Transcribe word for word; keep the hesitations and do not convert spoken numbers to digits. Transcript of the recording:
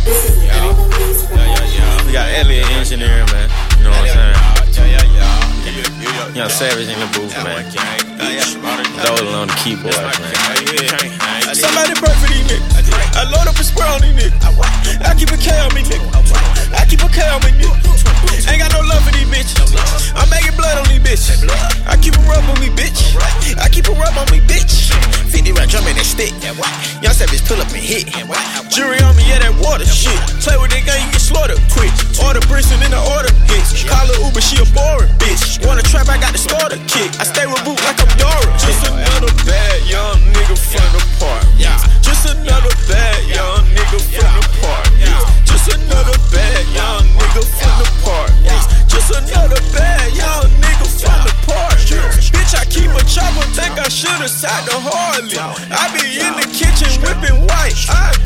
We got Elliot engineering, man. You know what I'm saying? Young Savage in the booth, man. Dolan on the keyboard, man. Somebody pray for these niggas. I load up a square on these niggas. I keep a K on me, nigga. I keep a K on me, nigga. Ain't got no love for these bitches. I'm making blood on these bitches. I keep a rub on me, bitch. I keep a rub on me, bitch. fifty round drum in that stick. Young Savage pull up and hit. Jury on me, yeah, that water shit. Play with that gun, you get slaughtered quick. Order Briston in the order hits. Call her Uber, she a boring bitch. Wanna trap, I got the starter kick. I stay with boot like I'm Dora. Just another bad young nigga from the park. Just another bad young